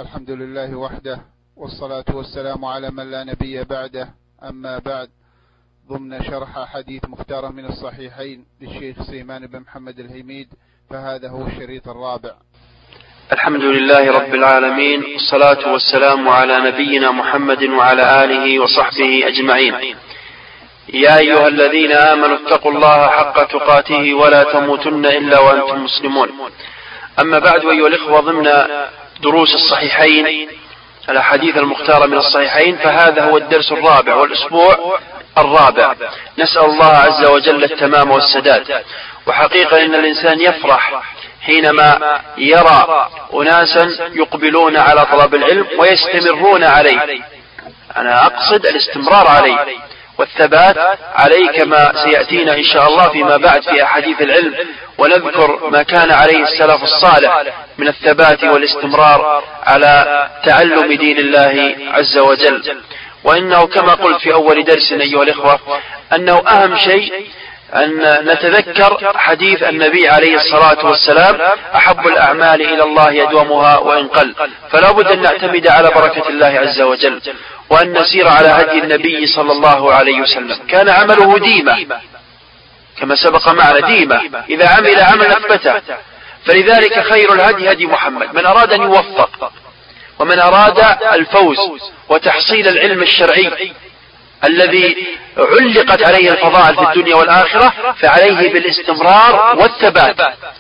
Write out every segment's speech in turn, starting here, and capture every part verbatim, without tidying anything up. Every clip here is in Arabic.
الحمد لله وحده، والصلاة والسلام على من لا نبي بعده. أما بعد، ضمن شرح حديث مختارة من الصحيحين للشيخ سليمان بن محمد الهيميد، فهذا هو الشريط الرابع. الحمد لله رب العالمين، والصلاة والسلام على نبينا محمد وعلى آله وصحبه أجمعين. يا أيها الذين آمنوا اتقوا الله حق تقاته ولا تموتن إلا وأنتم مسلمون. أما بعد، أيها الإخوة، ضمن دروس الصحيحين الأحاديث المختارة من الصحيحين، فهذا هو الدرس الرابع والأسبوع الرابع. نسأل الله عز وجل التمام والسداد. وحقيقة إن الإنسان يفرح حينما يرى أناسا يقبلون على طلب العلم ويستمرون عليه. أنا أقصد الاستمرار عليه والثبات عليه، كما سيأتينا إن شاء الله فيما بعد في أحاديث العلم، ونذكر ما كان عليه السلف الصالح من الثبات والاستمرار على تعلم دين الله عز وجل. وإنه كما قلت في أول درس أيها الإخوة، أنه أهم شيء أن نتذكر حديث النبي عليه الصلاة والسلام: أحب الأعمال إلى الله يدومها وإن قل. فلا بد أن نعتمد على بركة الله عز وجل، وأن نسير على هدي النبي صلى الله عليه وسلم. كان عمله ديمة كما سبق معنا، ديمة إذا عمل عمل أثبته. فلذلك خير الهدي هدي محمد. من أراد أن يوفق ومن أراد الفوز وتحصيل العلم الشرعي الذي علقت عليه الفضائل في الدنيا والآخرة، فعليه بالاستمرار والثبات،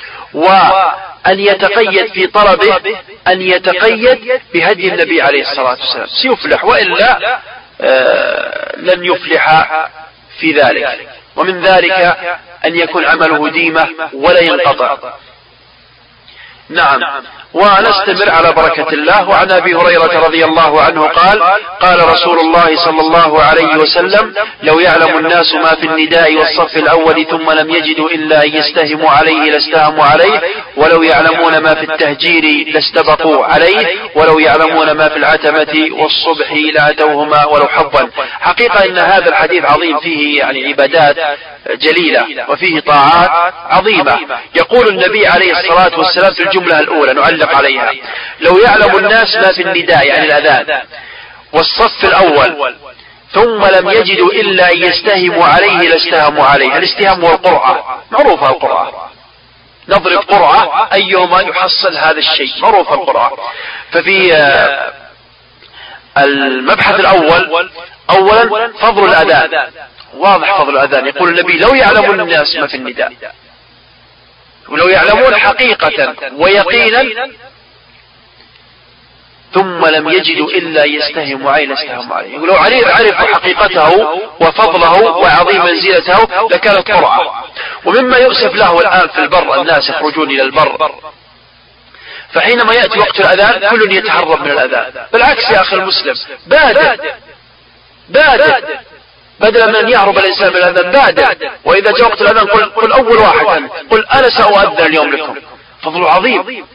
وأن يتقيد في طلبه أن يتقيد بهدي النبي عليه الصلاة والسلام سيفلح، وإلا آه لن يفلح في ذلك. ومن ذلك أن يكون عمله ديمة ولا ينقطع. نعم، ونستمر على بركة الله. وعن أبي هريرة رضي الله عنه قال: قال رسول الله صلى الله عليه وسلم: لو يعلم الناس ما في النداء والصف الأول ثم لم يجدوا إلا أن يستهموا عليه لاستهموا عليه، ولو يعلمون ما في التهجير لاستبقوا عليه، ولو يعلمون ما في العتمة والصبح لأتوهما ولو حظا. حقيقة إن هذا الحديث عظيم، فيه يعني عبادات جليلة وفيه طاعات عظيمة. يقول النبي عليه الصلاة والسلام في الجملة الأولى، نعلق عليها: لو يعلم الناس ما في النداء يعني الأذان والصف الأول ثم لم يجدوا إلا أن يستهموا عليه لاستهموا عليه. الاستهام والقرعة معروفة، القرعة نضرب قرعة أيهما يحصل هذا الشيء، معروفة القرعة. ففي المبحث الأول أولا فضل الأذان، واضح فضل الأذان. يقول النبي: لو يعلم الناس ما في النداء، ولو يعلمون حقيقة ويقينا ثم لم يجدوا إلا يستهموا عليه لاستهموا عليه. ولو عرفوا حقيقته وفضله وعظيم منزلته لكانت قرعة. ومما يؤسف له الآن في البر، الناس يخرجون إلى البر، فحينما يأتي وقت الأذان كل يتهرب من الأذان. بالعكس يا أخي المسلم، بادر بادر بدلا من أن يهرب الإنسان من الأذان، بادر. وإذا جاء وقت الأذان قل, قل أول واحد أنت، قل أنا سأؤذن اليوم لكم. فضل عظيم،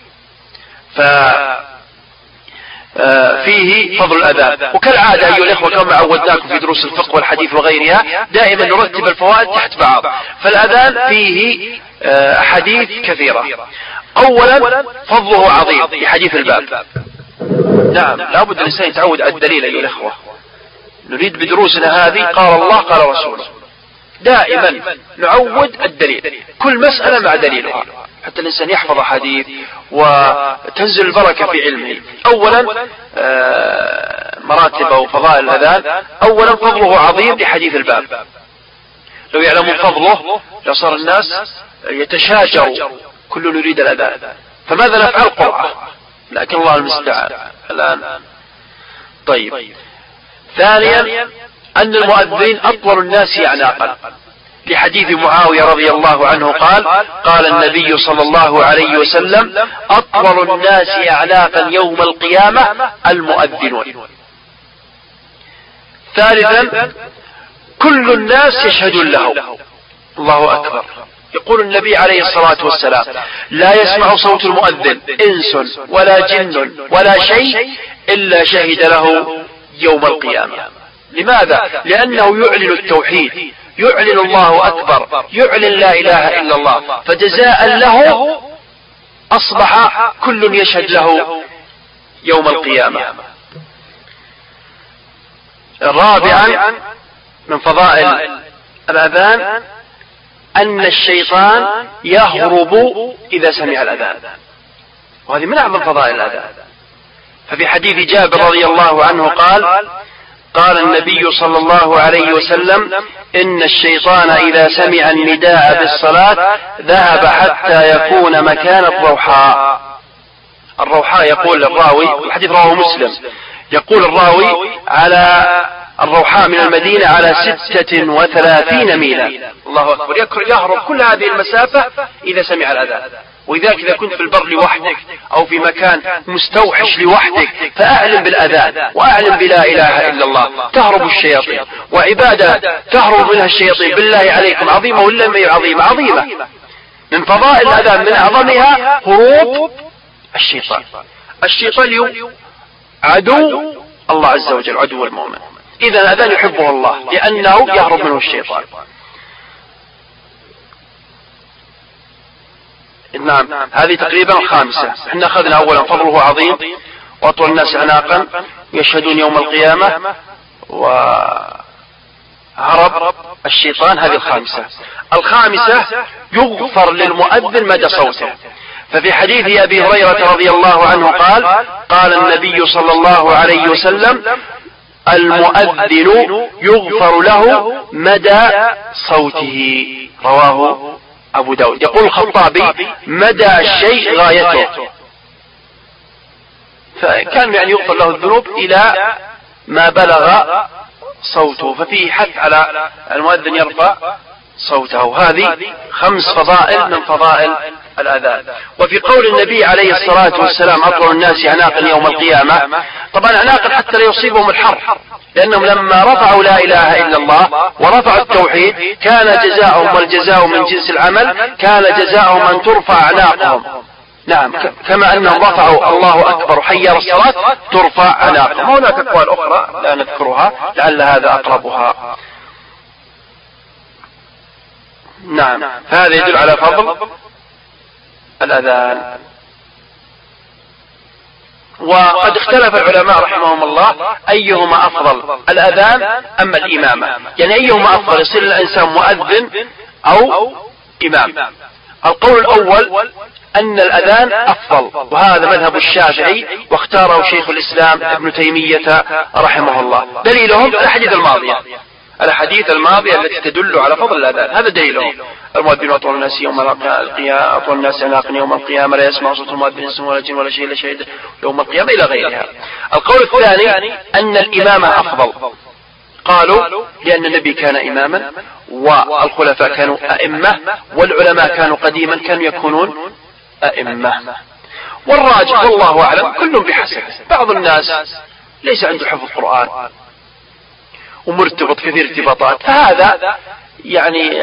ففيه فضل الأذان. وكالعادة أيها الإخوة، كما عودناكم في دروس الفقه والحديث وغيرها، دائما نرتب الفوائد تحت بعض. فالأذان فيه أحاديث كثيرة. أولا فضله عظيم في حديث الباب. نعم، لابد الإنسان يتعود على الدليل أيها الإخوة. نريد بدروسنا هذه قال الله قال رسوله، دائما نعود الدليل، كل مسألة مع دليلها، حتى الإنسان يحفظ حديث وتنزل البركة في علمه. أولا مراتب وفضائل الأذان. أولا فضله عظيم لحديث الباب. لو يعلمون فضله لصار الناس يتشاجروا، كل يريد الأذان. فماذا نفعل؟ قرعة، لكن الله المستعان الآن. طيب، ثانيا أن المؤذن أطول الناس أعناقا، لحديث معاوية رضي الله عنه قال: قال النبي صلى الله عليه وسلم: أطول الناس أعناقا يوم القيامة المؤذنون. ثالثا كل الناس يشهدون له. الله أكبر. يقول النبي عليه الصلاة والسلام: لا يسمع صوت المؤذن إنس ولا جن ولا شيء إلا شهد له يوم القيامة. لماذا؟ لأنه يعلن التوحيد، يعلن الله أكبر، يعلن لا إله إلا الله، فجزاء له أصبح كل يشهد له يوم القيامة. رابعا من فضائل الأذان أن الشيطان يهرب إذا سمع الأذان، وهذه من أعظم فضائل الأذان. ففي حديث جابر رضي الله عنه قال قال النبي صلى الله عليه وسلم إن الشيطان إذا سمع النداء بالصلاة ذهب حتى يكون مكان الروحاء. الروحاء يقول الراوي، الحديث رواه مسلم، يقول الراوي على الروحاء من المدينة على ستة وثلاثين ميلا. الله أكبر، يهرب كل هذه المسافة إذا سمع الأذان. وإذاك إذا كنت في البر لوحدك أو في مكان مستوحش لوحدك فأعلم بالأذان وأعلم بلا إله إلا الله، تهرب الشياطين. وعبادة تهرب منها الشياطين بالله عليكم عظيمة ولا ما عظيمة؟ عظيمة. من فضائل الأذان من أعظمها هروب الشيطان. الشيطان عدو الله عز وجل، عدو المؤمن، إذا الأذان يحبه الله لأنه يهرب منه الشيطان. نعم، هذه تقريبا الخامسة. احنا أخذنا أولا فضله عظيم وأطول الناس عناقا يشهدون يوم القيامة وهرب الشيطان، هذه الخامسة. الخامسة يغفر للمؤذن مدى صوته. ففي حديث أبي هريرة رضي الله عنه قال قال النبي صلى الله عليه وسلم المؤذن يغفر له مدى صوته، رواه أبو داود. يقول الخطابي مدى الشيء غايته، فكان يعني يغفر له الذنوب إلى ما بلغ صوته، ففيه حث على المؤذن يرفع صوته. هذه خمس فضائل من فضائل الأذان. وفي قول النبي عليه الصلاة والسلام أطول الناس عناقا يوم القيامة، طبعا عناقا حتى لا يصيبهم الحر، لأنهم لما رفعوا لا إله إلا الله ورفعوا التوحيد كان جزاؤهم، والجزاء من جنس العمل، كان جزاؤهم أن ترفع أعناقهم. نعم، كما أنهم رفعوا الله أكبر حي الصلاة ترفع أعناقهم. هناك أقوال أخرى لا نذكرها لعل هذا أقربها. نعم، هذا يدل على فضل الأذان. وقد اختلف العلماء رحمهم الله أيهما أفضل، الأذان أم الإمامة؟ يعني أيهما أفضل، يصير الإنسان مؤذن أو إمام؟ القول الأول أن الأذان أفضل، وهذا مذهب الشافعي واختاره شيخ الإسلام ابن تيمية رحمه الله. دليلهم الأحاديث الماضية، الحديث الماضية التي تدل على فضل الأذان، هذا دليلهم. المؤذن أطول الناس يوم القيامة، أطول الناس عناقا يوم القيامة، لا يسمع صوت المؤذن إنس ولا جن ولا شيء إلا شهيد يوم القيامة، إلى غيرها. القول الثاني أن الإمامة أفضل، قالوا لأن النبي كان إماما والخلفاء كانوا أئمة والعلماء كانوا قديما كانوا يكونون أئمة. والراجح والله أعلم كل بحسب. بعض الناس ليس عنده حفظ قرآن ومرتبط كثير ارتباطات، فهذا يعني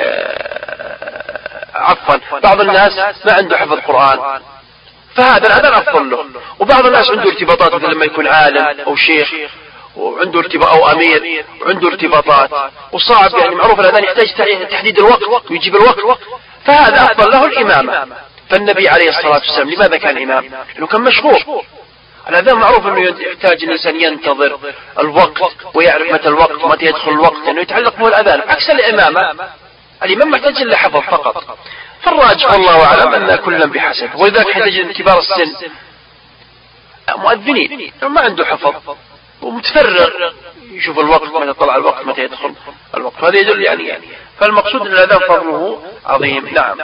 عفوا بعض الناس ما عنده حفظ قرآن، فهذا الأذان أفضل له. وبعض الناس عنده ارتباطات، مثل لما يكون عالم أو شيخ وعنده ارتباط أو أمير وعنده ارتباطات وصعب، يعني معروف الأذان يحتاج تحديد الوقت ويجيب الوقت، فهذا أفضل له الإمامة. فالنبي عليه الصلاة والسلام لماذا كان إمام؟ لأنه كان مشغول. الأذان معروف أنه يحتاج الإنسان ينتظر الوقت ويعرف متى الوقت ومتى يدخل الوقت، لأنه يتعلق به الأذان، عكس الإمامة. الإمام محتاج إلا حفظ فقط. فالراجح والله أعلم أن كلا بحسب. ولذلك تجد كبار السن مؤذنين ما عنده حفظ ومتفرغ يشوف الوقت متى طلع الوقت متى يدخل الوقت، هذا يدل يعني, يعني فالمقصود أن الأذان فضله عظيم. نعم،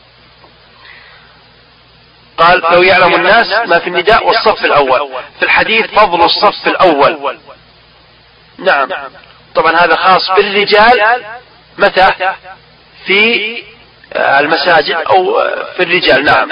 قال لو يعلم الناس ما في النداء والصف الأول، في الحديث فضل الصف الأول. نعم، طبعا هذا خاص بالرجال متى؟ في المساجد أو في الرجال. نعم،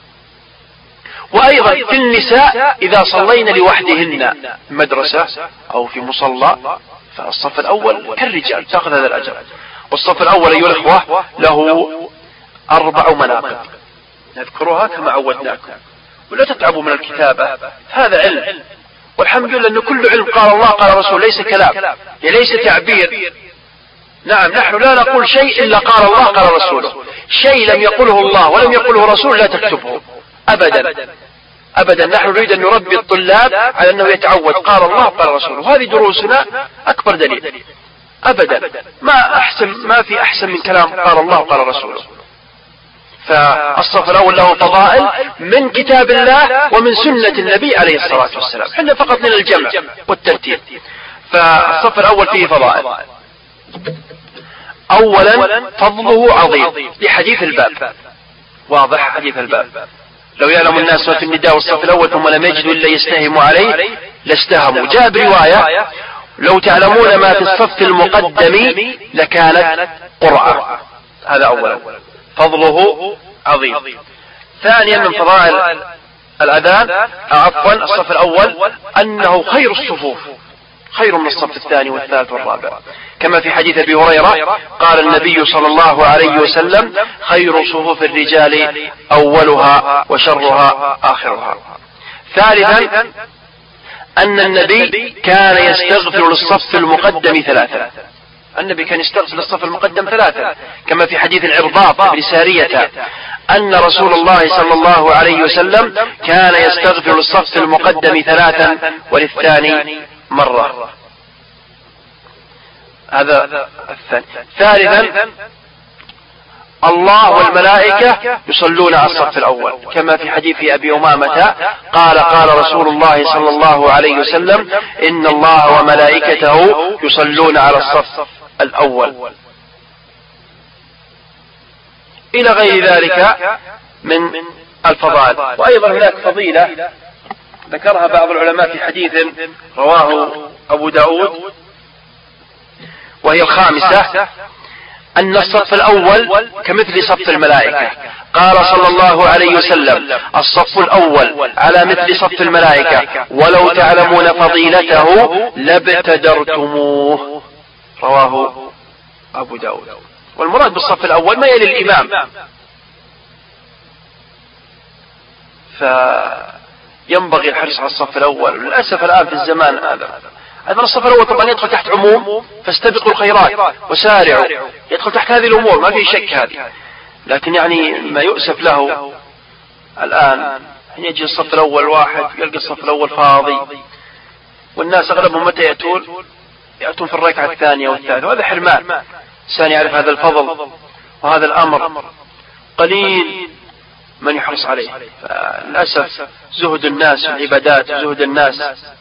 وأيضا في النساء إذا صلين لوحدهن مدرسة أو في مصلى، فالصف الأول كالرجال تأخذ هذا الأجر. والصف الأول أيها الأخوة له أربع مناقب نذكرها كما عودناكم، ولا تتعبوا من الكتابة، هذا علم، والحمد لله أن كل علم قال الله قال رسول، ليس كلام ليس تعبير. نعم، نحن لا نقول شيء إلا قال الله قال رسوله، شيء لم يقله الله ولم يقله رسول لا تكتبه أبدا. أبدا، نحن نريد أن نربي الطلاب على أنه يتعود قال الله قال رسوله، وهذه دروسنا أكبر دليل. أبدا ما أحسن، ما في أحسن من كلام قال الله قال رسوله. فالصف الأول له فضائل من كتاب الله ومن سنة النبي عليه الصلاة والسلام، حنا فقط لنا الجمع والترتيب. فالصف الأول فيه فضائل. أولا فضله عظيم لحديث الباب، واضح حديث الباب، لو يعلم الناس في النداء والصف الأول ثم لم يجدوا إلا يستهموا عليه لاستهموا. جاء برواية لو تعلمون ما في الصف المقدم لكانت قرعة. هذا أولا فضله عظيم. ثانيا من فضائل الأذان عفوا الصف الأول أنه خير الصفوف، خير من الصف الثاني والثالث والرابع، كما في حديث أبي هريرة قال النبي صلى الله عليه وسلم خير صفوف الرجال أولها وشرها آخرها. ثالثا أن النبي كان يستغفر للصف المقدم ثلاثا، النبي كان يستغفر للصف المقدم ثلاثا، كما في حديث العرباض بن سارية أن رسول الله صلى الله عليه وسلم كان يستغفر للصف المقدم ثلاثا وللثاني مرة. هذا الثاني. ثالثا الله والملائكة يصلون على الصف الأول، كما في حديث أبي أمامة قال قال رسول الله صلى الله عليه وسلم إن الله وملائكته يصلون على الصف الأول، إلى غير ذلك من الفضائل. وأيضا هناك فضيلة ذكرها بعض العلماء في حديث رواه أبو داود وهي الخامسة، أن الصف الأول كمثل صف الملائكة. قال صلى الله عليه وسلم الصف الأول على مثل صف الملائكة ولو تعلمون فضيلته لابتدرتموه، رواه أبو داود. والمراد بالصف الأول ما يلي الإمام، فينبغي الحرص على الصف الأول. للأسف الآن في الزمان هذا أيضا الصف الأول طبعا يدخل تحت عموم فاستبقوا الخيرات وسارعوا، يدخل تحت هذه الأمور ما في شك هذه، لكن يعني ما يؤسف له الآن يجي الصف الأول واحد يلقى الصف الأول فاضي، والناس أغلبهم متى يأتون يأتون في الركعة الثانية والثالثة، وهذا حرمان. الإنسان يعرف هذا الفضل وهذا الأمر قليل من يحرص عليه. فللأسف زهد الناس في العبادات وزهد الناس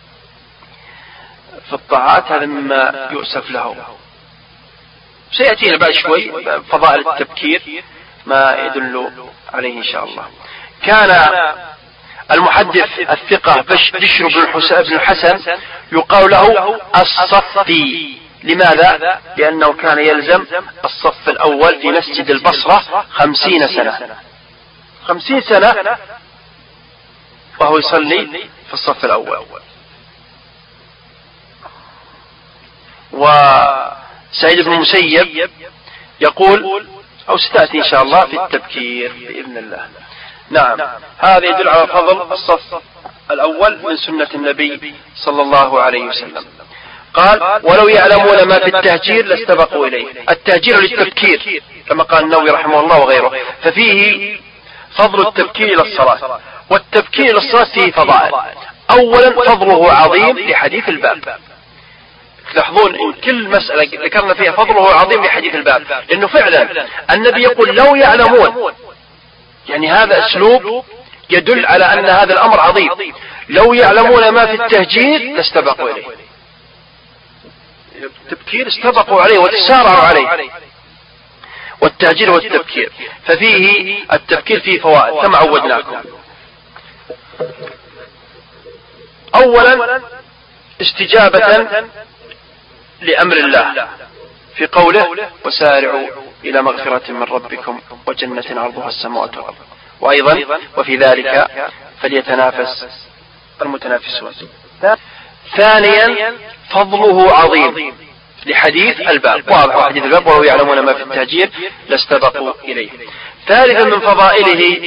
في الطاعات هذا مما يؤسف له. سيأتينا بعد شوي فضائل التبكير ما يدل عليه إن شاء الله. كان المحدث الثقة بشر بن الحسن يقال له الصفي. لماذا؟ لأنه كان يلزم الصف الأول في مسجد البصرة خمسين سنة، خمسين سنة وهو يصلي في الصف الأول. وسعيد بن المسيب يقول أو ستأتي إن شاء الله في التبكير بإذن الله. نعم، هذا يدل على فضل الصف الأول من سنة النبي صلى الله عليه وسلم. قال ولو يعلمون ما في التهجير لاستبقوا إليه. التهجير للتبكير كما قال النووي رحمه الله وغيره، ففيه فضل التبكير إلى الصلاة، والتبكير إلى الصلاة فيه فضائل. أولا فضله عظيم لحديث الباب. تلاحظون إن كل مسألة ذكرنا فيها فضله عظيم لحديث الباب، لأنه فعلا النبي يقول لو يعلمون، يعني هذا أسلوب يدل على أن هذا الأمر عظيم. لو يعلمون ما في التهجير لاستبقوا إليه، التبكير استبقوا عليه وتسارعوا عليه، والتهجير والتبكير. ففيه التبكير فيه فوائد كما عودناكم. أولا استجابة لأمر الله في قوله وسارعوا إلى مغفرة من ربكم وجنة عرضها السماوات والأرض، وأيضا وفي ذلك فليتنافس المتنافسون. ثانيا فضله عظيم لحديث الباب، واضح حديث الباب ولو يعلمون ما في التهجير لاستبقوا إليه. ثالثا من فضائله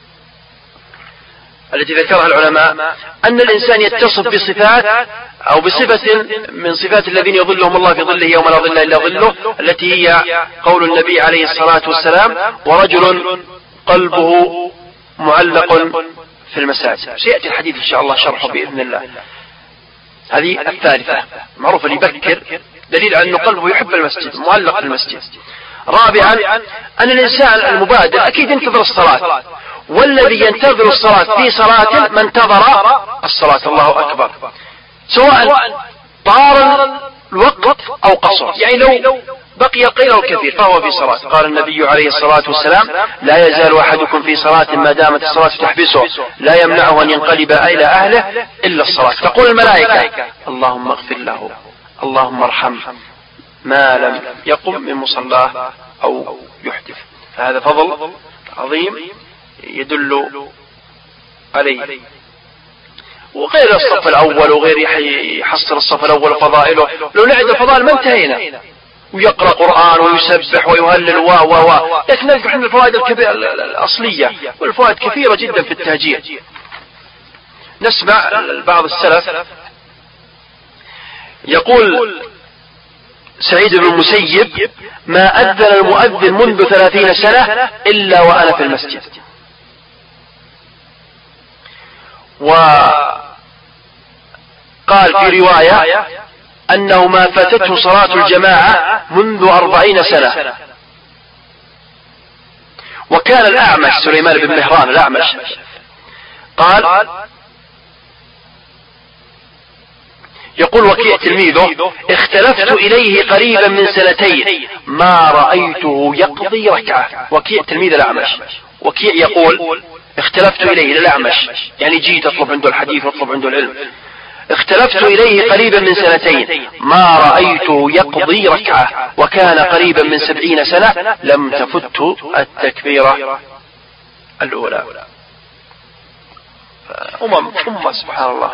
التي ذكرها العلماء أن الإنسان يتصف بصفات أو بصفة من صفات الذين يظلهم الله في ظله يوم لا ظل إلا ظله، التي هي قول النبي عليه الصلاة والسلام ورجل قلبه معلق في المساجد، سيأتي الحديث إن شاء الله شرحه بإذن الله. هذه الثالثة معروف اللي يبكر دليل على أنه قلبه يحب المسجد، معلق في المسجد. رابعا أن الإنسان المبادر أكيد ينتظر الصلاة، والذي ينتظر الصلاة في صلاة ما انتظر الصلاة، الله أكبر، سواء طار الوقت أو قصر، يعني لو بقي قليل أو كثير فهو في صلاة. قال النبي عليه الصلاة والسلام: لا يزال أحدكم في صلاة ما دامت الصلاة تحبسه لا يمنعه أن ينقلب إلى أهله إلا الصلاة. تقول الملائكة: اللهم اغفر له، اللهم ارحمه، ما لم يقم من مصلاه أو يحدث. فهذا فضل عظيم يدل عليه. وغير الصف الأول وغير يحصل الصف الأول وفضائله، لو نعد الفضائل ما انتهينا، ويقرأ قرآن ويسبح ويهلل و و و لكن نذكر احنا الفوائد الكبيرة الأصلية، والفوائد كثيرة جدا في التهجير. نسمع بعض السلف يقول سعيد بن المسيب: ما أذن المؤذن منذ ثلاثين سنة إلا وأنا في المسجد. وقال في رواية أنه ما فاتته صلاة الجماعة منذ أربعين سنة. وكان الأعمش سليمان بن مهران الأعمش قال، يقول وكيع تلميذه: اختلفت إليه قريبا من سنتين ما رأيته يقضي ركعة. وكيع تلميذ الأعمش، وكيع يقول اختلفت إليه للأعمش، يعني جيت أطلب عنده الحديث واطلب عنده العلم. اختلفت إليه قريبا من سنتين ما رأيته يقضي ركعة، وكان قريبا من سبعين سنة لم تفته التكبيرة الأولى. أمم أمة سبحان الله.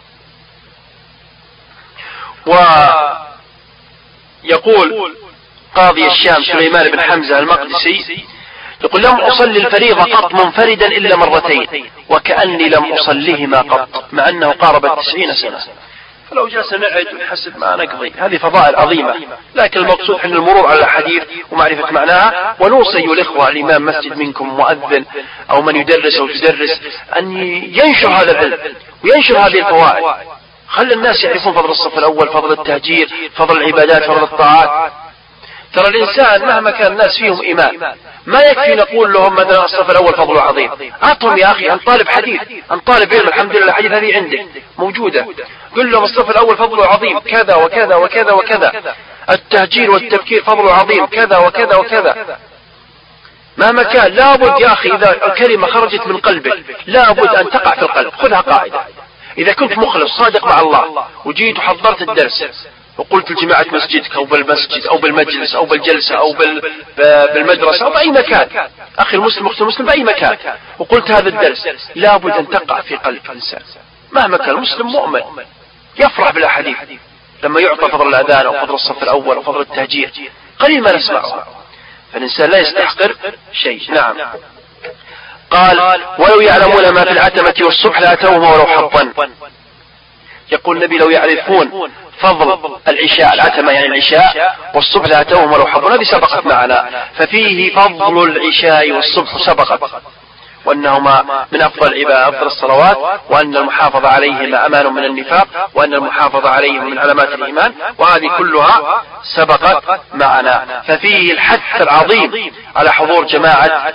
ويقول قاضي الشام سليمان بن حمزة المقدسي يقول: لم أصلي الفريضة قط منفردا إلا مرتين وكأني لم أصليهما قط، مع أنه قارب التسعين سنة. فلو جلسنا نعد ونحسب ما نقضي. هذه فضائل عظيمة، لكن المقصود حين المرور على الحديث ومعرفة معناها. ونوصي الإخوة الإمام مسجد منكم مؤذن أو من يدرس أو تدرس أن ينشر هذا العلم وينشر هذه الفوائد. خلي الناس يعرفون فضل الصف الأول، فضل التهجير، فضل العبادات، فضل الطاعات. ترى الإنسان مهما كان الناس فيهم إيمان ما يكفي نقول لهم مثلا الصف الأول فضله عظيم. أعطهم يا أخي، أن طالب حديث، أن طالب علم، الحمد لله الحديث هذه عندك موجودة، قل لهم الصف الأول فضله عظيم كذا وكذا وكذا وكذا، التهجير والتبكير فضله عظيم كذا وكذا وكذا. مهما كان لابد يا أخي إذا الكلمة خرجت من قلبك لابد أن تقع في القلب. خذها قاعدة، إذا كنت مخلص صادق مع الله وجيت وحضرت الدرس وقلت لجماعة مسجدك أو بالمسجد أو بالمجلس أو بالجلسة أو بالمدرسة أو بأي مكان، أخي المسلم أختي المسلم بأي مكان، وقلت هذا الدرس، لابد أن تقع في قلب الإنسان. مهما كان المسلم مؤمن يفرح بالأحاديث لما يعطى فضل الأذان أو فضل الصف الأول أو فضل التهجير، قليل ما نسمعه. فالإنسان لا يستحقر شيء. نعم. قال: ولو يعلمون ما في العتمة والصبح لأتوهما ولو حظا. يقول النبي: لو يعرفون فضل العشاء، العتمة يعني العشاء، والصبح لأتوهما ولو حظا. هذه سبقت معنا، ففيه فضل العشاء والصبح سبقت، وأنهما من أفضل العبادات أفضل الصلوات، وأن المحافظة عليهما أمان من النفاق، وأن المحافظة عليهما من علامات الإيمان، وهذه كلها سبقت معنا. ففيه الحث العظيم على حضور جماعة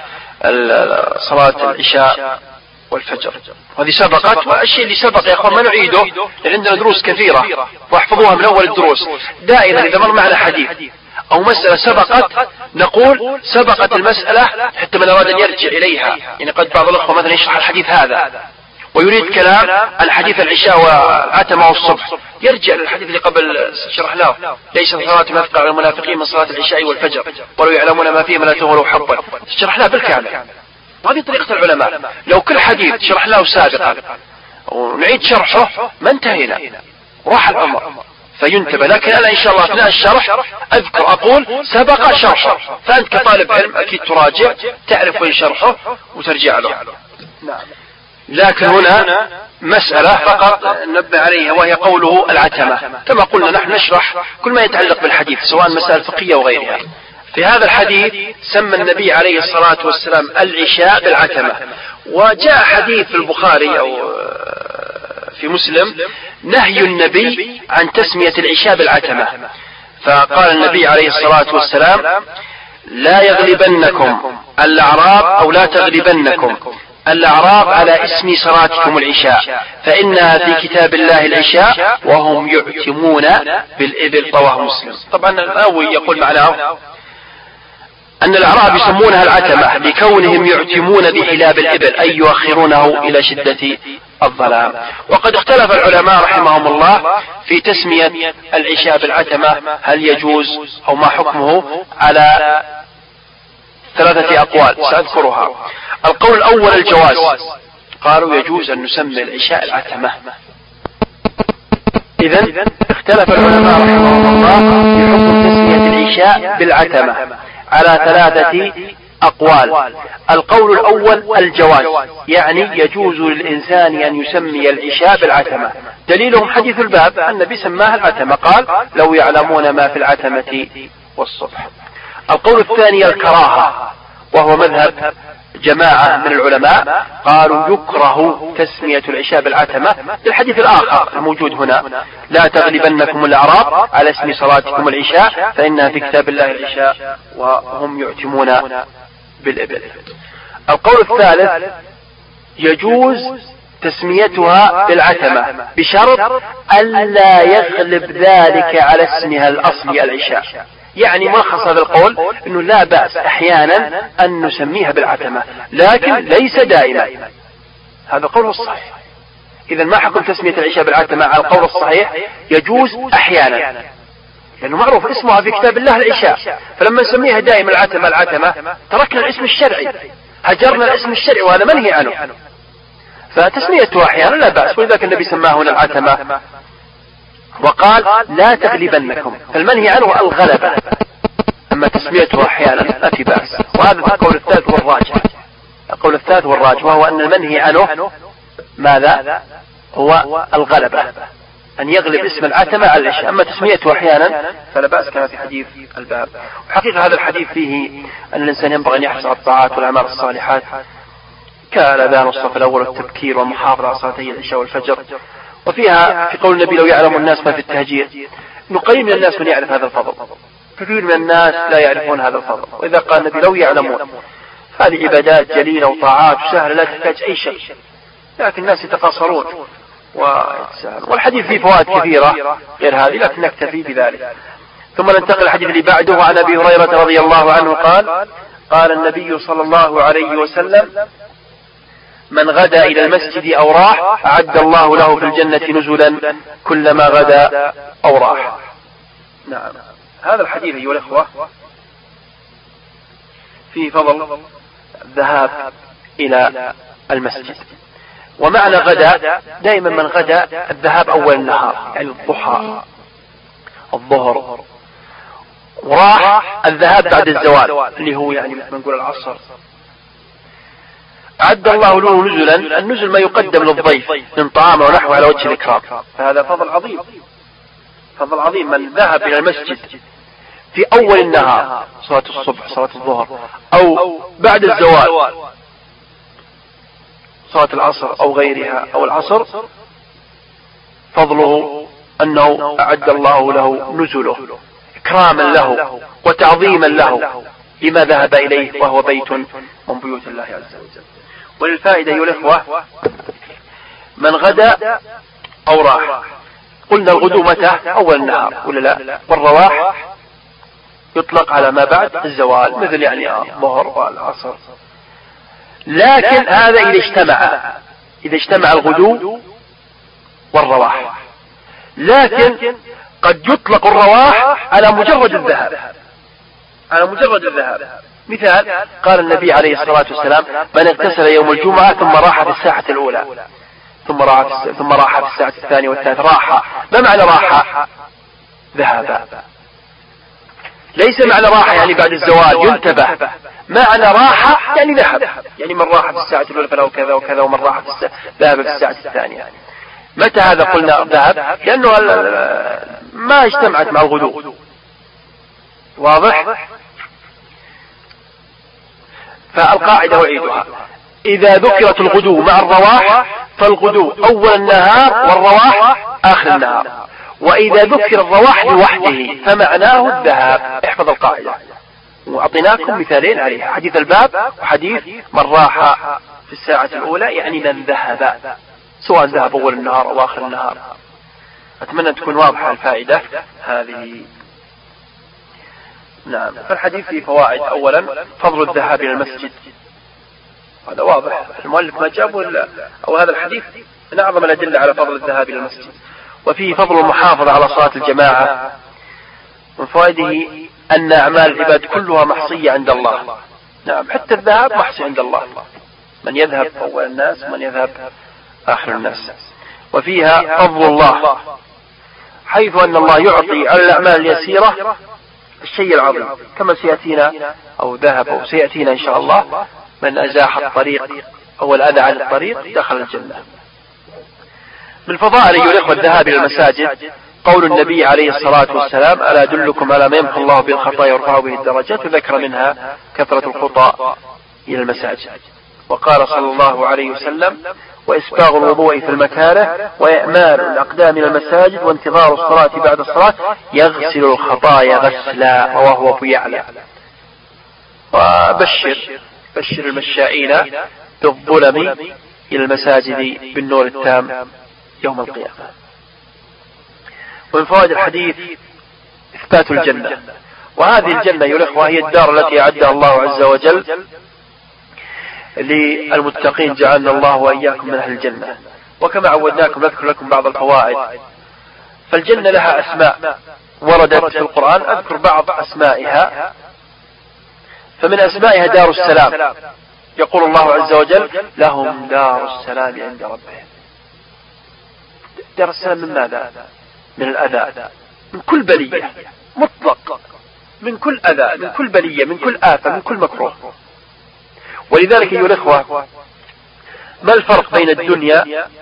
صلاة العشاء والفجر، وهذه سبقت. والشيء اللي سبق يا أخوان ما نعيده، لأن عندنا دروس كثيرة واحفظوها من أول الدروس. دائما إذا مر معنا حديث أو مسألة سبقت نقول سبقت المسألة، حتى من أراد أن يرجع إليها. يعني قد بعض الأخوة مثلا يشرح الحديث هذا ويريد كلام عن حديث العشاء والعتمة والصبح، يرجع للحديث اللي قبل شرحناه: ليس صلاة مثقل على المنافقين من صلاة العشاء والفجر ولو يعلمون ما فيه ملأته ولو حبا. شرحناه بالكامل. وهذه طريقة العلماء. لو كل حديث شرحناه سابقا ونعيد شرحه ما انتهينا وراح العمر. فينتبه. لكن أنا إن شاء الله أثناء الشرح أذكر أقول سبق شرحه، فأنت كطالب علم أكيد تراجع تعرف وين شرحه وترجع له. نعم. لكن هنا مسألة فقط نبه عليها، وهي قوله العتمة. كما قلنا نحن نشرح كل ما يتعلق بالحديث سواء مسائل فقهية وغيرها، في هذا الحديث سمى النبي عليه الصلاة والسلام العشاء بالعتمة. وجاء حديث في البخاري أو في مسلم نهي النبي عن تسمية العشاء بالعتمة، فقال النبي عليه الصلاة والسلام لا يغلبنكم الأعراب أو لا تغلبنكم الأعراب على اسم صلاتكم العشاء فإنها في كتاب الله العشاء وهم يعتمون بالإبل. رواه مسلم. طبعا الراوي يقول معناه أن الأعراب يسمونها العتمة لكونهم يعتمون بحلاب الإبل أي يؤخرونه إلى شدة الظلام. وقد اختلف العلماء رحمهم الله في تسمية العشاء بالعتمة، هل يجوز أو ما حكمه، على ثلاثة أقوال سأذكرها. القول الأول الجواز، قالوا يجوز أن نسمي العشاء العتمة. إذن اختلف العلماء رحمهم الله في حكم تسمية العشاء بالعتمة على ثلاثة أقوال. القول الأول الجواز، يعني يجوز للإنسان أن يسمي العشاء بالعتمة. دليلهم حديث الباب، النبي سماها العتمة، قال لو يعلمون ما في العتمة والصبح. القول الثاني الكراهة، وهو مذهب جماعة من العلماء، قالوا يكره تسمية العشاء بالعتمة للحديث الآخر الموجود هنا لا تغلبنكم الأعراب على اسم صلاتكم العشاء فإنها في كتاب الله العشاء وهم يعتمون بالإبل. القول الثالث يجوز تسميتها بالعتمة بشرط ألا يغلب ذلك على اسمها الأصلي العشاء. يعني ملخص هذا القول أنه لا بأس أحيانا أن نسميها بالعتمة لكن ليس دائما. هذا القول الصحيح. إذا ما حكم تسمية العشاء بالعتمة؟ على القول الصحيح يجوز أحيانا، لأنه معروف اسمها في كتاب الله العشاء، فلما نسميها دائما العتمة العتمة تركنا الاسم الشرعي، هجرنا الاسم الشرعي وهذا منهي عنه، فتسميته أحيانا لا بأس. ولذلك النبي سماه هنا العتمة وقال لا تغلبنكم، فالمنهي عنه الغلبة، أما تسميته أحيانا لا في بأس. وهذا القول الثالث والراجح. القول الثالث والراجح وهو أن المنهي عنه ماذا؟ هو الغلبة، أن يغلب اسم العتمة على العشاء. أما تسميته أحيانا فلا بأس كما في حديث الباب. وحقيقة هذا الحديث فيه أن الإنسان ينبغي أن يحرص على الطاعات والأعمال الصالحات كالأذان والصف الأول والتبكير والمحافظة على صلاتي العشاء والفجر. وفيها في قول النبي لو يعلم الناس ما في التهجير، إنه قليل من الناس من يعرف هذا الفضل، كثير من الناس لا يعرفون هذا الفضل. وإذا قال النبي لو يعلمون، هذه عبادات جليلة وطاعات سهلة لا تحتاج أي شيء، لكن الناس يتقاصرون ويتساهلون. والحديث فيه فوائد كثيرة غير هذه لكن نكتفي بذلك. ثم ننتقل الحديث اللي بعده. عن أبي هريرة رضي الله عنه قال قال النبي صلى الله عليه وسلم من غدا إلى المسجد أو راح أعد الله له في الجنة نزلا كلما غدا أو راح. نعم، هذا الحديث أيها الأخوة فيه فضل الذهاب إلى المسجد. ومعنى غدا دائما من غدا الذهاب أول النهار، يعني الضحى الظهر، وراح الذهاب بعد الزوال اللي هو يعني مثل ما نقول العصر. أعد الله له نزلا، النزل ما يقدم للضيف من طعام ونحو على وجه الإكرام، فهذا فضل عظيم، فضل عظيم. من ذهب إلى المسجد في أول النهار صلاة الصبح صلاة الظهر أو بعد الزوال صلاة العصر أو غيرها أو العصر، فضله أنه أعد الله له نزله إكراما له وتعظيما له لما ذهب إليه وهو بيت من بيوت الله عز وجل. وللفائدة أيها الأخوة من غدا أو راح، قلنا الغدو متى؟ أول النهار ولا لا؟ والرواح يطلق على ما بعد الزوال مثل يعني الظهر والعصر. لكن هذا إذا اجتمع إذا اجتمع الغدو والرواح. لكن قد يطلق الرواح على مجرد الذهاب، على مجرد الذهاب. مثال قال النبي عليه الصلاة والسلام من اغتسل يوم الجمعة ثم راح في الساعة الأولى ثم راح ثم راح في الساعة الثانية والثالثة، راح. ما معنى راح؟ ذهب. ليس معنى راح يعني بعد الزوال، ينتبه، معنى راح يعني ذهب، يعني من راح في الساعة الأولى فله كذا وكذا ومن راح في الساعة ذهب في الساعة الثانية. متى هذا قلنا ذهب؟ لأنه ما اجتمعت مع الغدو. واضح؟ فالقاعدة أعيدها: إذا ذكرت الغدو مع الرواح فالغدو أول النهار والرواح آخر النهار، وإذا ذكر الرواح لوحده فمعناه الذهاب. احفظ القاعدة، وأعطيناكم مثالين عليها: حديث الباب وحديث من راح في الساعة الأولى، يعني من ذهب، سواء ذهب أول النهار أو آخر النهار. أتمنى أن تكون واضحة الفائدة هذه. نعم. فالحديث فيه فوائد: أولا فضل الذهاب إلى المسجد، هذا واضح، المؤلف ما جابه أو هذا الحديث من أعظم الأدلة على فضل الذهاب إلى المسجد. وفيه فضل المحافظة على صلاة الجماعة. من فوائده أن أعمال العباد كلها محصية عند الله. نعم، حتى الذهاب محصي عند الله، من يذهب أول الناس من يذهب آخر الناس. وفيها فضل الله، حيث أن الله يعطي على الأعمال اليسيرة الشيء العظيم، كما سيأتينا أو ذهب أو سيأتينا إن شاء الله: من أزاح الطريق أو الأذى عن الطريق دخل الجنة. من فضائل أيها الإخوة الذهاب إلى المساجد قول النبي عليه الصلاة والسلام: ألا أدلكم على ما يمحو الله به الخطايا ويرفع به الدرجات؟ وذكر منها كثرة الخطى إلى المساجد. وقال صلى الله عليه وسلم: وإسباغ الوضوء في المكاره وإعمال الأقدام إلى المساجد وانتظار الصلاة بعد الصلاة يغسل الخطايا غسلا. رواه أبو يعلى. وبشر بشر المشائين بالظلم إلى المساجد بالنور التام يوم القيامة. ومن فوائد الحديث إثبات الجنة، وهذه الجنة يا الإخوة هي الدار التي أعدها الله عز وجل للمتقين، جعلنا الله وإياكم من أهل الجنة. وكما عودناكم نذكر لكم بعض الفوائد. فالجنة لها أسماء وردت في القرآن، أذكر بعض أسمائها. فمن أسمائها دار السلام، يقول الله عز وجل: لهم دار السلام عند ربهم. دار السلام من ماذا؟ من الأذى، من كل بلية، مطلق، من كل أذى، من كل بلية، من كل آفة، من كل مكروه. ولذلك أيها الإخوة، ما الفرق بين الدنيا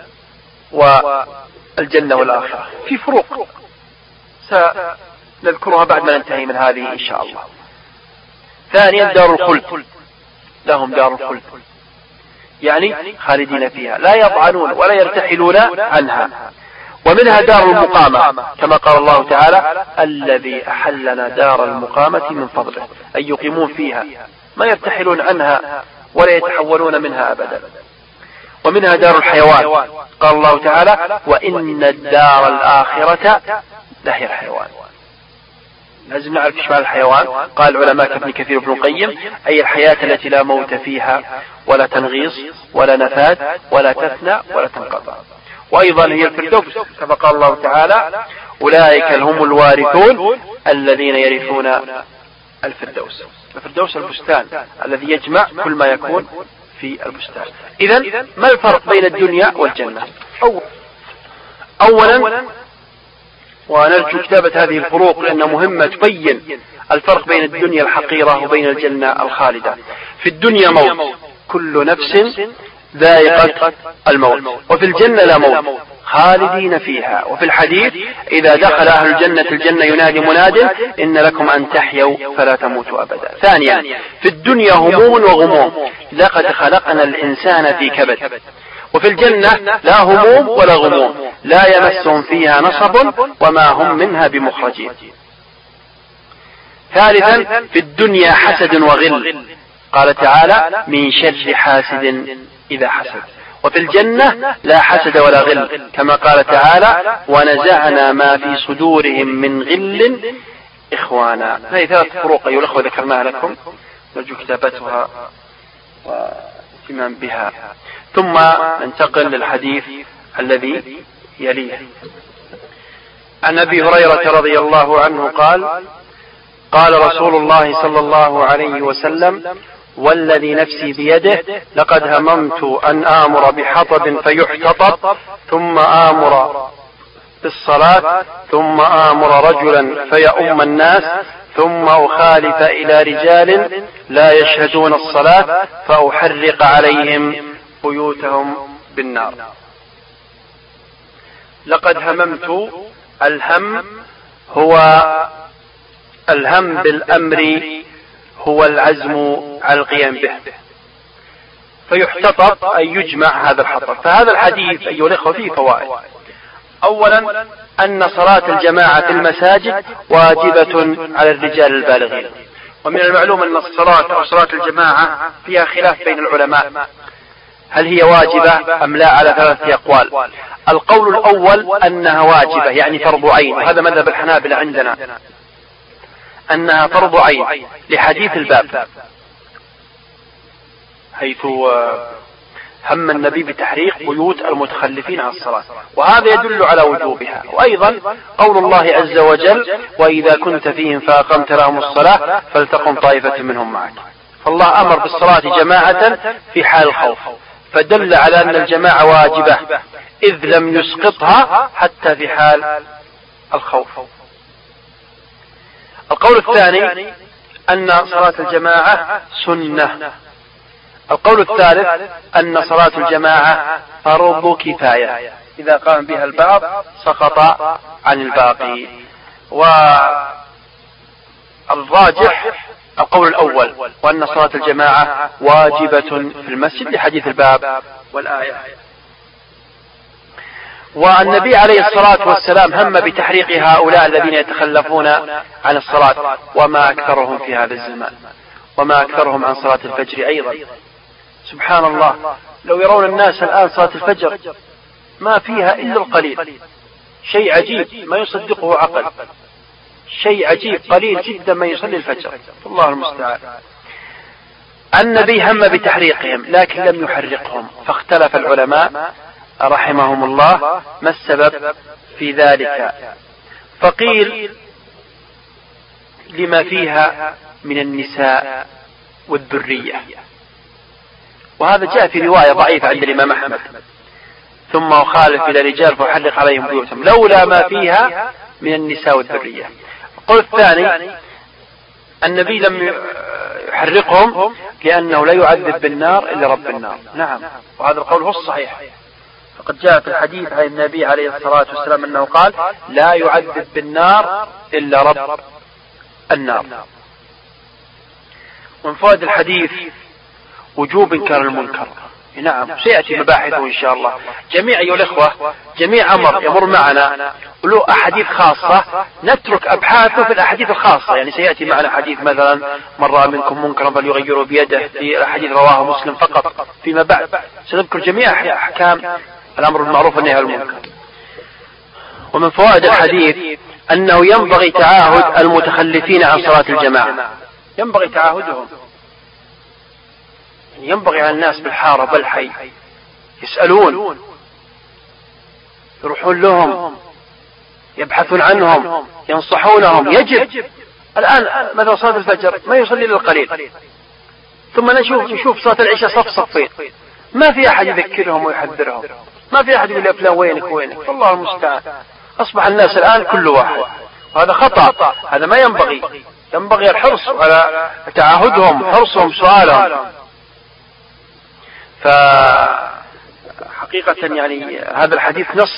والجنة والآخرة؟ في فروق سنذكرها بعد ما ننتهي من هذه إن شاء الله. ثانيا دار الخلد، لهم دار الخلد، يعني خالدين فيها لا يطعنون ولا يرتحلون عنها. ومنها دار المقامة، كما قال الله تعالى: الذي أحلنا دار المقامة من فضله، أي يقيمون فيها ما يرتحلون عنها ولا يتحولون منها أبدا. ومنها دار الحيوان، قال الله تعالى: وإن الدار الآخرة لهي الحيوان. لازم نعرف ايش معنى الحيوان. قال العلماء كابن كثير وابن القيم: أي الحياة التي لا موت فيها ولا تنغيص ولا نفاد ولا تفنى ولا تنقطع. وأيضا هي الفردوس، كما قال الله تعالى: أولئك هم الوارثون الذين يرثون الفردوس. الفردوس البستان الذي يجمع كل ما يكون في البستان. إذن ما الفرق بين الدنيا والجنة؟ أولا، ونرجو كتابة هذه الفروق لأنها مهمة تبين الفرق بين الدنيا الحقيرة وبين الجنة الخالدة. في الدنيا موت، كل نفس ذائقة الموت، وفي الجنة لا موت، خالدين فيها. وفي الحديث: إذا دخل أهل الجنة الجنة ينادي مناد: إن لكم أن تحيوا فلا تموتوا أبدا. ثانيا، في الدنيا هموم وغموم، لقد خلقنا الإنسان في كبد. وفي الجنة لا هموم ولا غموم، لا يمسهم فيها نصب وما هم منها بمخرجين. ثالثا، في الدنيا حسد وغل، قال تعالى: من شر حاسد إذا حسد. وفي الجنة لا حسد ولا غل، كما قال تعالى: ونزعنا ما في صدورهم من غل إخوانا. هذه ثلاث فروق أيها الأخوة ذكرناها لكم، نرجو كتابتها واهتمام بها. ثم ننتقل للحديث الذي يليه. عن أبي هريرة رضي الله عنه قال: قال رسول الله صلى الله عليه وسلم: والذي نفسي بيده لقد هممت أن آمر بحطب فيحتطب، ثم آمر بالصلاة، ثم آمر رجلا فيؤم الناس، ثم أخالف إلى رجال لا يشهدون الصلاة فأحرق عليهم بيوتهم بالنار. لقد هممت، الهم هو الهم بالأمر، هو العزم على القيام به. فيحتطب أي يجمع هذا الحطب. فهذا الحديث أيها الأخوة فيه فوائد. أولا أن صلاة الجماعة في المساجد واجبة على الرجال البالغين، ومن المعلوم أن الصلاة أو صلاة الجماعة فيها خلاف بين العلماء هل هي واجبة أم لا على ثلاثة أقوال. القول الأول أنها واجبة يعني فرض عين، وهذا مذهب الحنابلة عندنا أنها فرض عين لحديث الباب حيث هم النبي بتحريق بيوت المتخلفين عن الصلاة، وهذا يدل على وجوبها. وأيضا قول الله عز وجل وإذا كنت فيهم فأقمت لهم الصلاة فلتقم طائفة منهم معك. فالله أمر بالصلاة جماعة في حال الخوف، فدل على أن الجماعة واجبة إذ لم يسقطها حتى في حال الخوف. القول الثاني أن صلاة الجماعة سنة. القول الثالث أن صلاة الجماعة فرض كفاية، إذا قام بها البعض سقط عن الباقي. والراجح القول الأول، وأن صلاة الجماعة واجبة في المسجد لحديث الباب والآية. والنبي عليه الصلاة والسلام هم بتحريق هؤلاء الذين يتخلفون عن الصلاة، وما أكثرهم في هذا الزمان، وما أكثرهم عن صلاة الفجر أيضا. سبحان الله، لو يرون الناس الآن صلاة الفجر ما فيها إلا القليل، شيء عجيب ما يصدقه عقل، شيء عجيب، قليل جدا ما يصلي الفجر، الله المستعان. النبي هم بتحريقهم لكن لم يحرقهم، فاختلف العلماء رحمهم الله ما السبب في ذلك. فقيل لما فيها من النساء والذرية، وهذا جاء في رواية ضعيفة عند الإمام أحمد، ثم خالف إلى رجال فحرق عليهم بيوتهم لولا ما فيها من النساء والذرية. القول الثاني النبي لم يحرقهم لأنه لا يعذب بالنار إلا رب النار. نعم، وهذا القول هو الصحيح، فقد جاء في الحديث عن النبي عليه الصلاة والسلام أنه قال لا يعذب بالنار إلا رب النار. ومن فوائد الحديث وجوب إنكار المنكر. نعم، سيأتي مباحثه إن شاء الله. جميع أيها الإخوة جميع أمر يمر معنا له أحاديث خاصة نترك أبحاثه في الأحاديث الخاصة، يعني سيأتي معنا حديث مثلا من رأى منكم منكرا فليغيره بيده، في الحديث رواه مسلم فقط. فيما بعد سنذكر جميع أحكام الأمر بالمعروف والنهي عن المنكر. ومن فوائد الحديث أنه ينبغي تعاهد المتخلفين عن صلاة الجماعة، ينبغي تعاهدهم، ينبغي على الناس بالحارة بالحي يسألون، يروحون لهم، يبحثون عنهم، ينصحونهم. يجب الآن مثلا صلاة الفجر ما يصلي للقليل، ثم نشوف نشوف صلاة العشاء صف صفين، ما في أحد يذكرهم ويحذرهم، ما في أحد يقول فلان وينك وينك، والله المستعان. أصبح الناس الآن كل واحد، وهذا خطأ، هذا ما ينبغي. ينبغي الحرص على تعاهدهم، حرصهم، سؤالهم. فحقيقة يعني هذا الحديث نص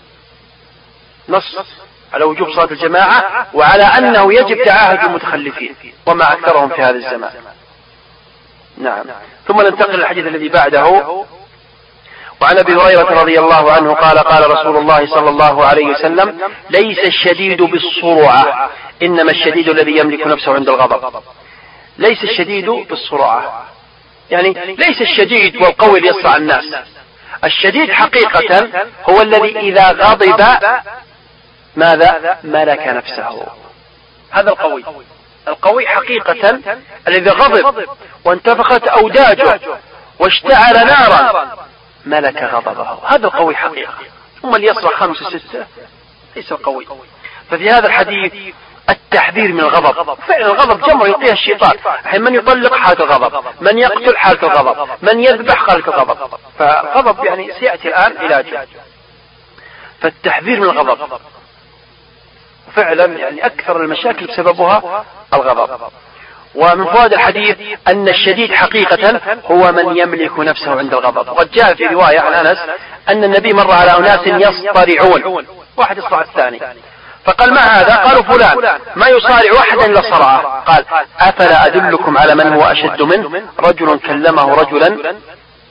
نص على وجوب صلاة الجماعة، وعلى أنه يجب تعاهد المتخلفين وما أكثرهم في هذا الزمان. نعم. ثم ننتقل للحديث الذي بعده. وعن أبي هريرة رضي الله عنه قال قال رسول الله صلى الله عليه وسلم ليس الشديد بالصرعة إنما الشديد الذي يملك نفسه عند الغضب. ليس الشديد بالصرعة يعني ليس الشديد والقوي ليصرع الناس. الشديد حقيقة هو الذي إذا غضب ماذا ملك نفسه، هذا القوي. القوي حقيقة الذي غضب وانتفخت أوداجه واشتعل نارا ملك غضبه، هذا القوي حقيقة. ثم اللي يصرع خمسة ستة ليس القوي. ففي هذا الحديث التحذير من الغضب. فعلا الغضب جمر يلقيها الشيطان، من يطلق حالة الغضب، من يقتل حالة الغضب، من يذبح حالة الغضب. فالغضب يعني سيأتي الآن علاجه. فالتحذير من الغضب فعلا يعني أكثر المشاكل بسببها الغضب. ومن فوائد الحديث أن الشديد حقيقة هو من يملك نفسه عند الغضب. وقد جاء في رواية عن أنس أن النبي مر على أناس يصطرعون، واحد يصرع الثاني، فقال ما هذا؟ قالوا فلان ما يصارع واحدا إلا صرعه. قال أفلا أدلكم على من هو أشد منه؟ رجل كلمه رجلا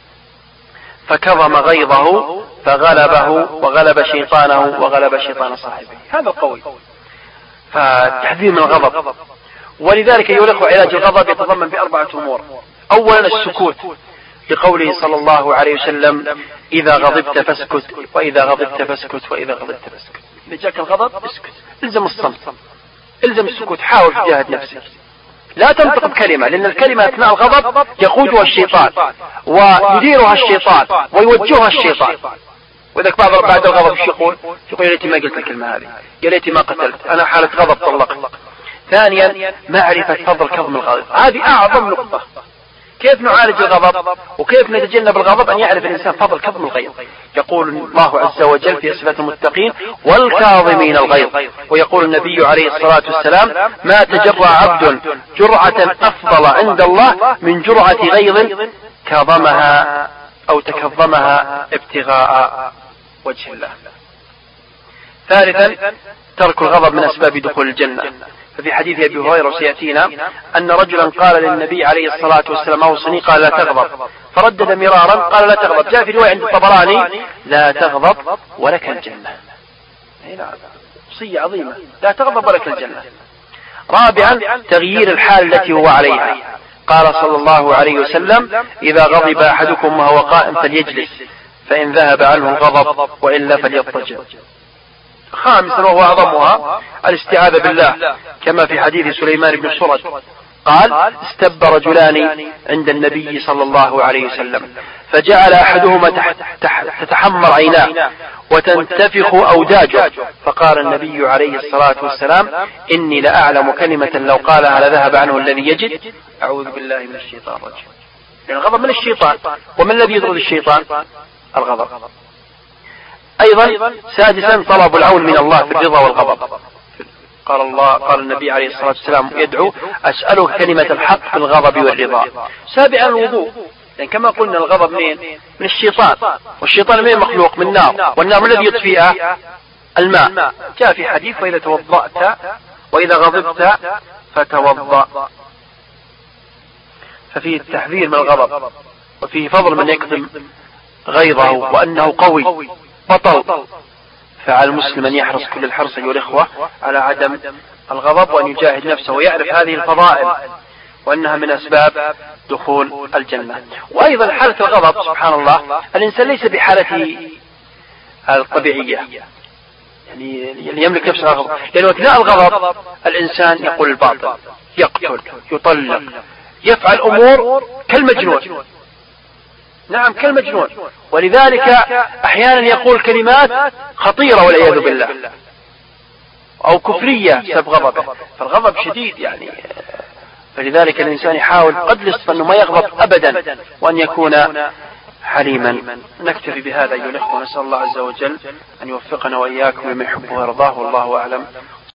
فكظم غيظه فغلبه وغلب شيطانه وغلب شيطان صاحبه. هذا القوي. فالتحذير من الغضب. ولذلك يلخ علاج الغضب يتضمن بأربعة أمور. أولا السكوت، لقوله صلى الله عليه وسلم إذا غضبت فاسكت وإذا غضبت فاسكت وإذا غضبت فاسكت. إذا جاك الغضب اسكت، الزم الصمت، الزم السكوت، حاول تجاهد نفسك، لا تنطق بكلمة، لأن الكلمة أثناء الغضب يقودها الشيطان ويديرها الشيطان ويوجهها الشيطان. وإذا بعض بعد الغضب يقول يقول يا ليتي ما قلت الكلمة هذه، يا ليتي ما قتلت، أنا حالة غضب طلقت. ثانيا معرفة فضل كظم الغضب، هذه أعظم نقطة. كيف نعالج الغضب وكيف نتجنب الغضب؟ أن يعرف الإنسان فضل كظم الغيظ. يقول الله عز وجل في صفات المتقين والكاظمين الغيظ، ويقول النبي عليه الصلاة والسلام ما تجرى عبد جرعة أفضل عند الله من جرعة غيظ كظمها أو تكظمها ابتغاء وجه الله. ثالثا ترك الغضب من أسباب دخول الجنة. ففي حديث أبي هريرة سيأتينا أن رجلا قال للنبي عليه الصلاة والسلام أوصني، قال لا تغضب، فردد مرارا قال لا تغضب. جاء في رواية عند الطبراني لا تغضب ولك الجنة. وصية عظيمة، لا تغضب ولك الجنة. رابعا تغيير الحال التي هو عليها. قال صلى الله عليه وسلم إذا غضب أحدكم وهو قائم فليجلس فإن ذهب عنه الغضب وإلا فليضطجع. خامسا وهو أعظمها الاستعاذة بالله، كما في حديث سليمان بن سرد قال استب رجلان عند النبي صلى الله عليه وسلم فجعل أحدهما تتحمر عيناه وتنتفخ أوداجه، فقال النبي عليه الصلاة والسلام إني لأعلم كلمة لو قالها لذهب عنه الذي يجد. أعوذ بالله من الشيطان الرجيم. يعني الغضب من الشيطان، ومن الذي يطرد الشيطان؟ الغضب. أيضا سادسا طلب العون من الله في الرضا والغضب. قال الله قال النبي عليه الصلاة والسلام يدعو أسألك كلمة الحق في الغضب والرضا. سابعا الوضوء، يعني كما قلنا الغضب من من الشيطان، والشيطان من مخلوق من نار، والنار الذي يطفئها الماء. جاء في حديث وإذا توضأت وإذا غضبت فتوضأ. ففيه التحذير من الغضب، وفيه فضل من يكظم غيظه وأنه قوي بطل. فعلى المسلم أن يحرص كل الحرص أيها الإخوة على عدم الغضب، وأن يجاهد نفسه ويعرف هذه الفضائل وأنها من أسباب دخول الجنة. وأيضا حالة الغضب سبحان الله الإنسان ليس بحالته الطبيعية، يعني يملك نفسه الغضب، لأنه أثناء الغضب الإنسان يقول الباطل، يقتل، يطلق، يفعل أمور كالمجنون. نعم كالمجنون. ولذلك أحيانا يقول كلمات خطيرة والعياذ بالله أو كفرية بسبب غضبه، فالغضب شديد يعني. فلذلك الإنسان يحاول قد الصف أنه ما يغضب أبدا وأن يكون حليما. نكتفي بهذا أيها الأخوة، نسأل الله عز وجل أن يوفقنا وإياكم لما يحبه ويرضاه، والله أعلم.